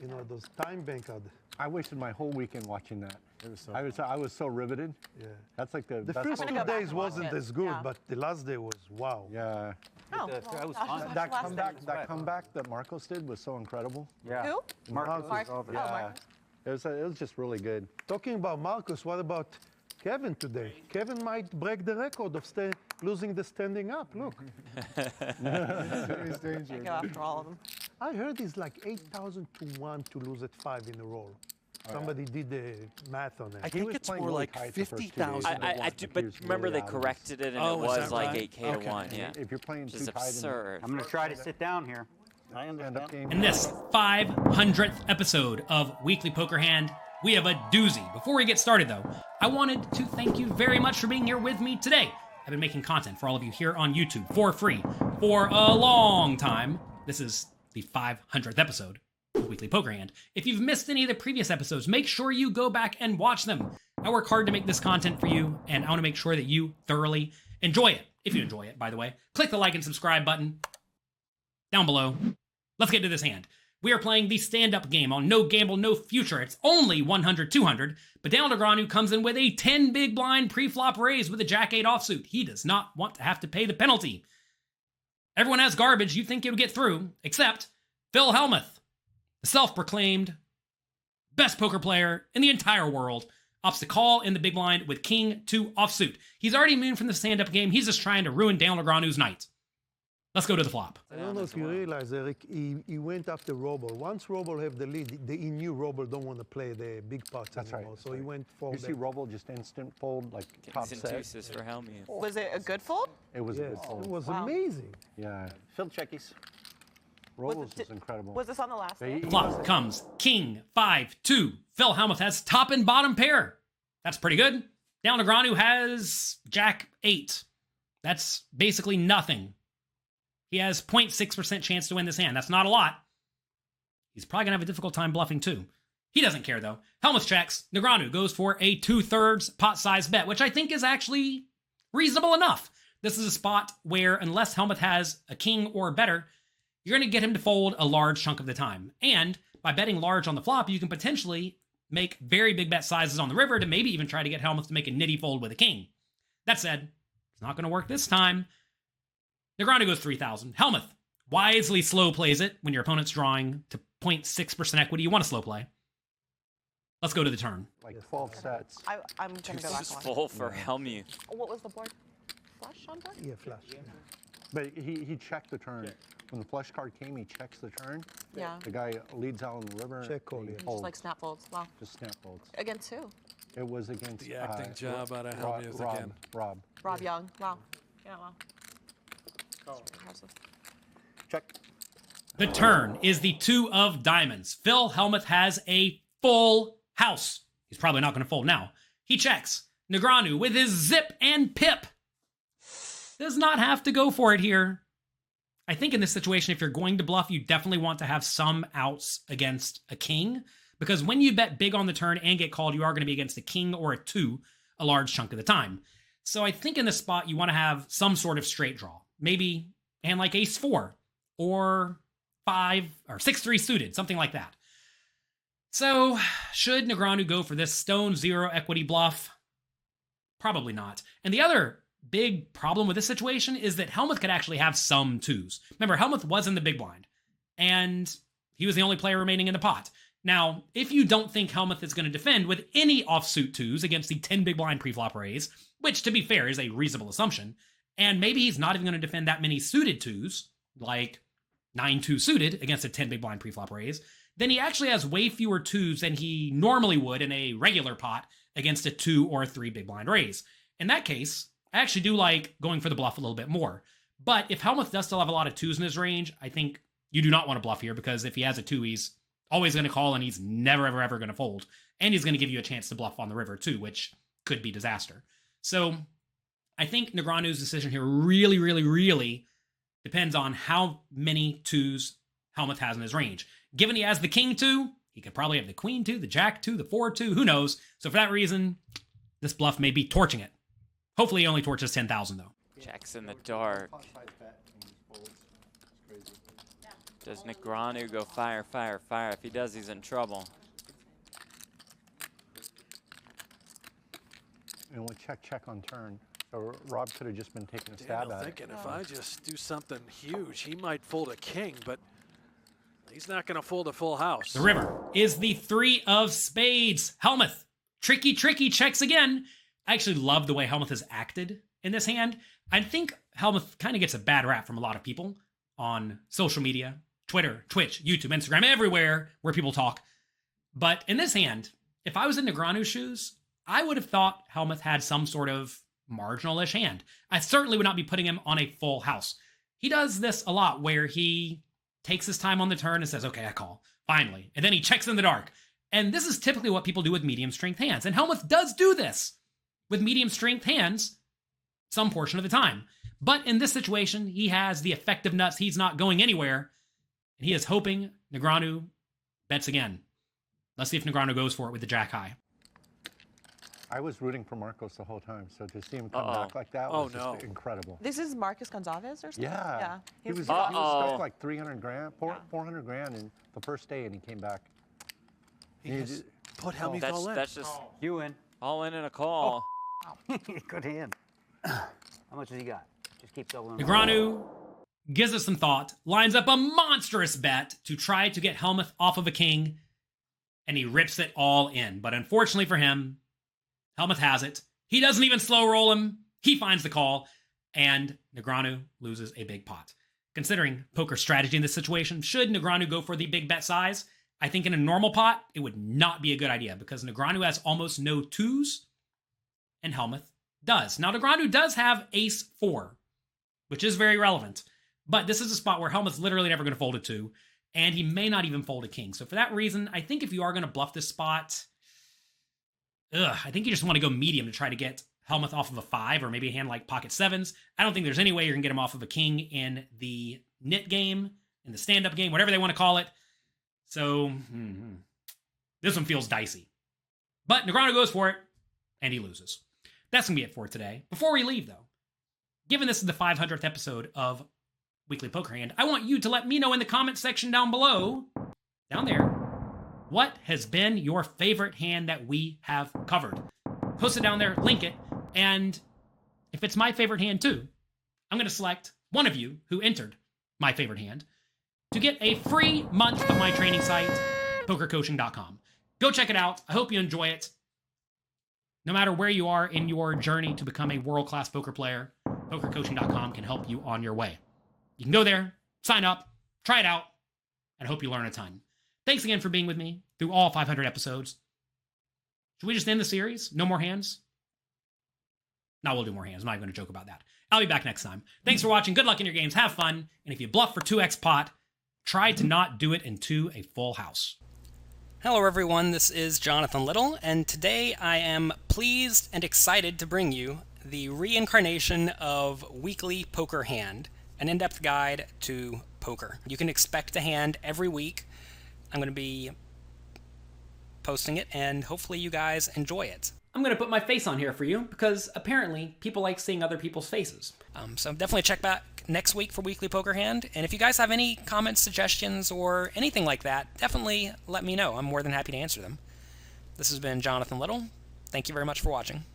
You know, those time bank are. I wasted my whole weekend watching that. It was so I was so riveted. Yeah. That's like the The best. first I'm 2 gonna go back days and watch wasn't it. as good, Yeah. but the last day was wow. Yeah. Oh, That well, was Josh fun. watched That last comeback, night. that comeback that Marcos did was so incredible. Yeah. Who? Marcos Mark. was over Oh, there. Mark. It was just really good. Talking about Marcus, what about Kevin today? Kevin might break the record of losing the standing up. Look, He's I dangerous. go after all of them. I heard it's like 8,000 to 1 to lose at 5 in a row. Somebody did the math on I it. think was it's playing more really like tight the first 2 days. 50,000. I do, but remember they corrected it and Oh, it is was that like right? 8K Okay. to 1. Yeah. If you're playing Which too is tight absurd. I'm going to try to sit down here. I in the understand. end-up game. In this 500th episode of Weekly Poker Hand, we have a doozy. Before we get started, though, I wanted to thank you very much for being here with me today. I've been making content for all of you here on YouTube for free for a long time. This is the 500th episode of Weekly Poker Hand. If you've missed any of the previous episodes, make sure you go back and watch them. I work hard to make this content for you, and I want to make sure that you thoroughly enjoy it. If you enjoy it, by the way, click the like and subscribe button down below. Let's get to this hand. We are playing the stand-up game on No Gamble, No Future. It's only 100-200, but Daniel Negreanu comes in with a 10 big blind pre-flop raise with a Jack-8 offsuit. He does not want to have to pay the penalty. Everyone has garbage you think it would get through, except Phil Hellmuth, the self-proclaimed best poker player in the entire world, opts to call in the big blind with King-2 offsuit. He's already immune from the stand-up game. He's just trying to ruin Daniel Negreanu's night. Let's go to the flop. I don't know if you realize, Eric, he went after Robel. Once Robel have the lead, he knew Robel don't want to play the big pots That's right. anymore. So he went for You see Roble just instant fold, like top Kings and set. deuces for Helmy. Was it a good fold? It was a Yes, good fold. it was Wow. amazing. Yeah. Field checkies. Robles did- was incredible. Was this on the last They- day? Flop comes King 5-2. Phil Hellmuth has top and bottom pair. That's pretty good. Daniel Negreanu has Jack-8. That's basically nothing. He has 0.6% chance to win this hand. That's not a lot. He's probably going to have a difficult time bluffing too. He doesn't care though. Hellmuth checks. Negreanu goes for a 2/3 pot size bet, which I think is actually reasonable enough. This is a spot where unless Hellmuth has a king or better, you're going to get him to fold a large chunk of the time. And by betting large on the flop, you can potentially make very big bet sizes on the river to maybe even try to get Hellmuth to make a nitty fold with a king. That said, it's not going to work this time. Negreanu goes 3,000. Hellmuth wisely slow plays it when your opponent's drawing to 0.6% equity. You want to slow play. Let's go to the turn. Like 12 sets. I'm going to go This back is one. full for Helmy. What was the board? Flush on board? Yeah, flush. But he checked the turn. When the flush card came, he checks the turn. Yeah. The guy leads out on the river. Check call, and he yeah. Just folds. like snap folds. Wow. Just snap folds. Against who? It was against The acting job out of Helmuth Rob. again. Rob. Rob Young. Wow. Yeah, wow. Impressive. Check. The turn is the 2 of diamonds. Phil Hellmuth has a full house. He's probably not going to fold now. He checks. Negreanu with his zip and pip does not have to go for it here. I think in this situation, if you're going to bluff, you definitely want to have some outs against a king, because when you bet big on the turn and get called, you are going to be against a king or a 2 a large chunk of the time. So I think in this spot, you want to have some sort of straight draw. Maybe a hand like ace 4 or 5 or 6-3 suited, something like that. So should Negreanu go for this stone 0 equity bluff? Probably not. And the other big problem with this situation is that Hellmuth could actually have some 2s. Remember, Hellmuth was in the big blind, and he was the only player remaining in the pot. Now, if you don't think Hellmuth is going to defend with any offsuit 2s against the 10 big blind preflop raise, which to be fair is a reasonable assumption, and maybe he's not even going to defend that many suited 2s, like 9-2 suited against a 10 big blind preflop raise, then he actually has way fewer 2s than he normally would in a regular pot against a 2 or a 3 big blind raise. In that case, I actually do like going for the bluff a little bit more. But if Hellmuth does still have a lot of 2s in his range, I think you do not want to bluff here, because if he has a 2, he's always going to call and he's never, ever, ever going to fold. And he's going to give you a chance to bluff on the river too, which could be disaster. So I think Negreanu's decision here really, really, really depends on how many 2s Hellmuth has in his range. Given he has the king 2, he could probably have the queen 2, the jack 2, the 4 2, who knows? So for that reason, this bluff may be torching it. Hopefully he only torches 10,000 though. Checks in the dark. Does Negreanu go fire, fire, fire? If he does, he's in trouble. And we check on turn. So Rob could have just been taking a stab Daniel at thinking it. if I just do something huge, he might fold a king, but he's not going to fold a full house. The river is the 3 of spades. Helmuth, tricky checks again. I actually love the way Helmuth has acted in this hand. I think Helmuth kind of gets a bad rap from a lot of people on social media, Twitter, Twitch, YouTube, Instagram, everywhere where people talk. But in this hand, if I was in Negreanu's shoes, I would have thought Helmuth had some sort of marginal-ish hand. I certainly would not be putting him on a full house. He does this a lot where he takes his time on the turn and says, okay, I call, finally. And then he checks in the dark. And this is typically what people do with medium-strength hands. And Helmuth does do this with medium-strength hands some portion of the time. But in this situation, he has the effective nuts. He's not going anywhere. And he is hoping Negreanu bets again. Let's see if Negreanu goes for it with the jack high. I was rooting for Marcos the whole time, so to see him come back like that Oh, was no. just incredible. This is Marcus Gonzalez or something? Yeah. Yeah. He was Uh-oh. stuck like 300 grand, 400 grand in the first day, and he came back. He just put Helmuth all in. That's just You in. all in and a call. Good hand. How much has he got? Just keep doubling. Negreanu gives us some thought, lines up a monstrous bet to try to get Helmuth off of a king, and he rips it all in. But unfortunately for him, Helmuth has it. He doesn't even slow roll him. He finds the call, and Negreanu loses a big pot. Considering poker strategy in this situation, should Negreanu go for the big bet size? I think in a normal pot, it would not be a good idea because Negreanu has almost no twos, and Helmuth does. Now, Negreanu does have ace-4, which is very relevant, but this is a spot where Helmuth's literally never going to fold a 2, and he may not even fold a king. So for that reason, I think if you are going to bluff this spot, I think you just want to go medium to try to get Helmuth off of a 5 or maybe a hand like pocket 7s. I don't think there's any way you're going to get him off of a king in the nit game, in the stand-up game, whatever they want to call it. So this one feels dicey. But Negreanu goes for it, and he loses. That's going to be it for today. Before we leave, though, given this is the 500th episode of Weekly Poker Hand, I want you to let me know in the comment section down below, down there, what has been your favorite hand that we have covered. Post it down there, link it, and if it's my favorite hand too, I'm going to select one of you who entered my favorite hand to get a free month of my training site, pokercoaching.com. Go check it out. I hope you enjoy it. No matter where you are in your journey to become a world-class poker player, pokercoaching.com can help you on your way. You can go there, sign up, try it out, and I hope you learn a ton. Thanks again for being with me through all 500 episodes. Should we just end the series? No more hands? No, we'll do more hands. I'm not even going to joke about that. I'll be back next time. Thanks for watching. Good luck in your games. Have fun. And if you bluff for 2x pot, try to not do it into a full house. Hello everyone, this is Jonathan Little, and today I am pleased and excited to bring you the reincarnation of Weekly Poker Hand, an in-depth guide to poker. You can expect a hand every week. I'm going to be posting it, and hopefully you guys enjoy it. I'm going to put my face on here for you, because apparently people like seeing other people's faces. So definitely check back next week for Weekly Poker Hand, and if you guys have any comments, suggestions, or anything like that, definitely let me know. I'm more than happy to answer them. This has been Jonathan Little. Thank you very much for watching.